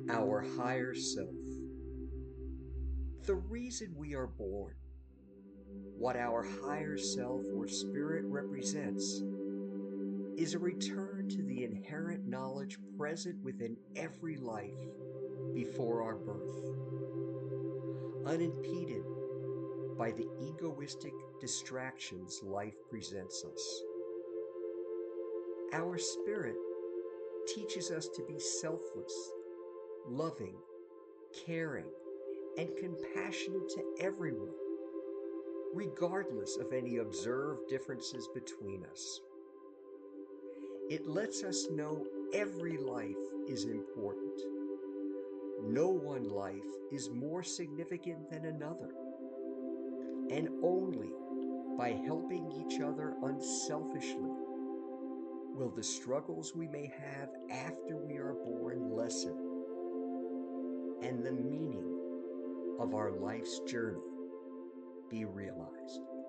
Our higher self. The reason we are born, what our higher self or spirit represents, is a return to the inherent knowledge present within every life before our birth, unimpeded by the egoistic distractions life presents us. Our spirit teaches us to be selfless, loving, caring, and compassionate to everyone, regardless of any observed differences between us. It lets us know every life is important. No one life is more significant than another, and only by helping each other unselfishly will the struggles we may have after we are born lessen and the meaning of our life's journey be realized.